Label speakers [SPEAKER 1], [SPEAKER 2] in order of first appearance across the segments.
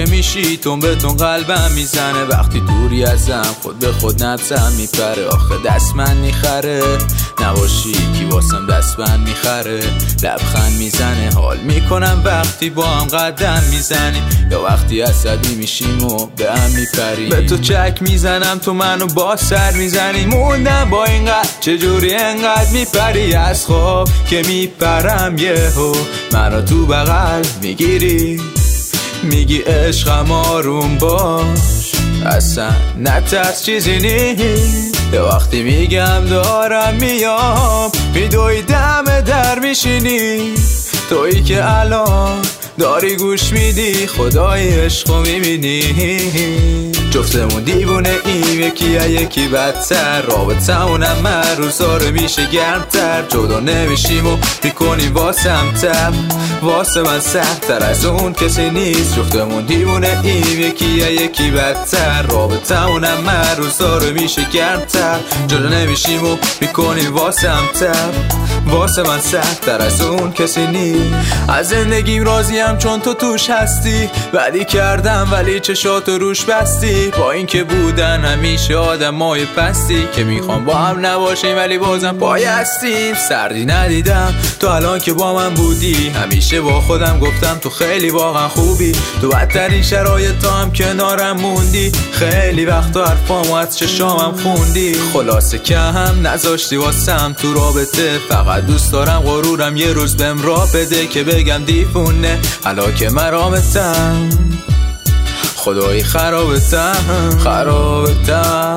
[SPEAKER 1] که میشی تون به تون قلبم میزنه. وقتی دوری ازم خود به خود نبزم میپره. آخه دست من میخره نباشی کی واسم دست من میخره. لبخند میزنه حال میکنم وقتی با هم قدم میزنیم، یا وقتی عصبی میشیم و به هم میپریم. به تو چک میزنم تو منو با سر میزنی. موندم با اینقدر چجوری انقدر میپری از خواب که میپرم یهو منو تو بغل میگیری. میگی عشقم آروم باش اصلا نترس چیزی نیست. یه وقتی میگم دارم میام میدوی دم در میشینی. تویی که الان داری گوش میدی خدای عشقو میبینی. جفتمون دیوونه ایم یکی یکی بدتر. رابطمونم من روزاره میشه گرمتر. جدا نمیشیم و میکنیم واسم تب. واسه من سخت‌تر از اون کسی نیست. جفتمون دیوونه ایم یکی یکی بدتر. رابطمونم من روزاره میشه گرمتر. جدا نمیشیم و میکنیم واسم تب. واسه من سخت‌تر از اون کسی نیست. از زندگیم راضیم چون تو توش هستی. بدی کردم ولی چشاتو روش بستی. با این که بودن همیشه آدمای پستی که میخوام با هم نباشیم ولی بازم پای هستیم. سردی ندیدم تو الان که با من بودی. همیشه با خودم گفتم تو خیلی واقعا خوبی. تو بدترین شرایط هم کنارم موندی. خیلی وقتا حرفامو از چشامم خوندی. خلاصه که هم نذاشتی واسم تو رابطه. فقط دوست دارم غرورم یه روز بهم راه بده که بگم دیوونه حالا که مرامتم. خدایی خرابتم خرابتم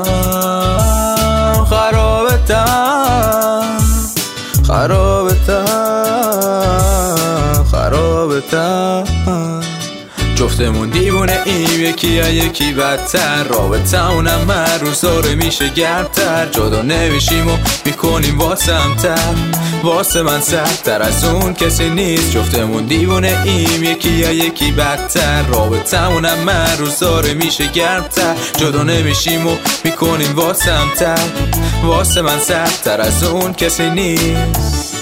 [SPEAKER 1] خرابتم خرابتم خرابتم. جفتمون دیوونه ایم یکی یکی بدتر. رابطمونم من روزاره میشه گرمتر. جدا نمیشیم و میکنیم واسم تب. واسه من سخت‌تر از اون کسی نیست. جفتمون دیوونه ایم یکی یکی بدتر. رابطمونم من روزاره میشه گرمتر. جدا نمیشیم و میکنیم واسم تب. واسه من سخت‌تر از اون کسی نیست.